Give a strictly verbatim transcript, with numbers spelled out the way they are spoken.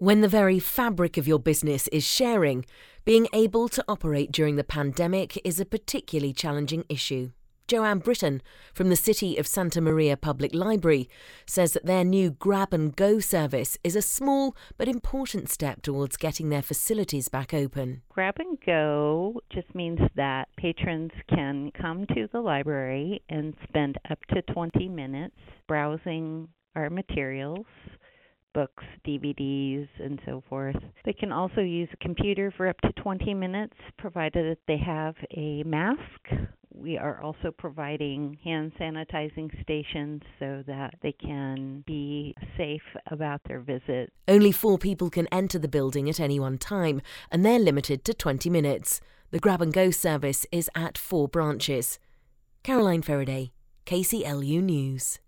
When the very fabric of your business is sharing, being able to operate during the pandemic is a particularly challenging issue. Joanne Britton from the City of Santa Maria Public Library says that their new Grab and Go service is a small but important step towards getting their facilities back open. Grab and Go just means that patrons can come to the library and spend up to twenty minutes browsing our materials, books, D V Ds, and so forth. They can also use a computer for up to twenty minutes, provided that they have a mask. We are also providing hand sanitizing stations so that they can be safe about their visit. Only four people can enter the building at any one time, and they're limited to twenty minutes. The Grab and Go service is at four branches. Caroline Faraday, K C L U News.